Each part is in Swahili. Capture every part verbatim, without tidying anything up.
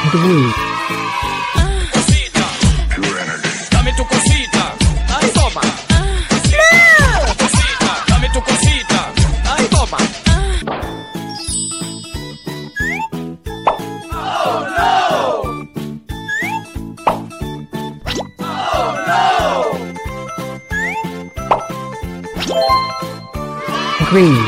Green. Cosita, dame tu cosita, ay toma. Cosita, dame tu cosita, ay toma. Oh no! Oh no! Green.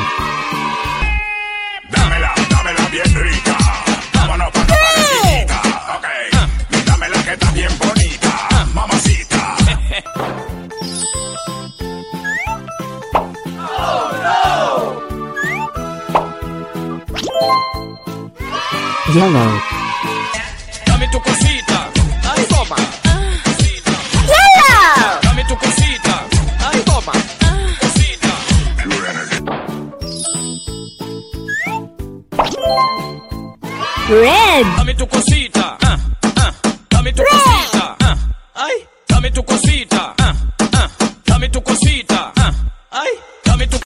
Dámela, dámela bien rica. Vámonos pa' la parecita. Ok, dámela que está bien bonita, mamacita. Oh no! Yellow. Dame tu cosita, ay toma. Yellow. Dame tu cosita, ay toma. Cosita. Red. Dame tu cosita, ah, ah. Dame tu cosita, ah, ay. Dame tu cosita, ah, ah. Dame tu cosita, ah, ay. Dame tu.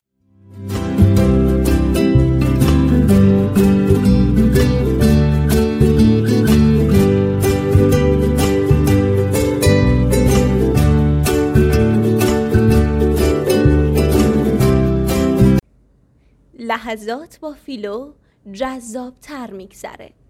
لحظات با فیلو جذاب تر میگذره.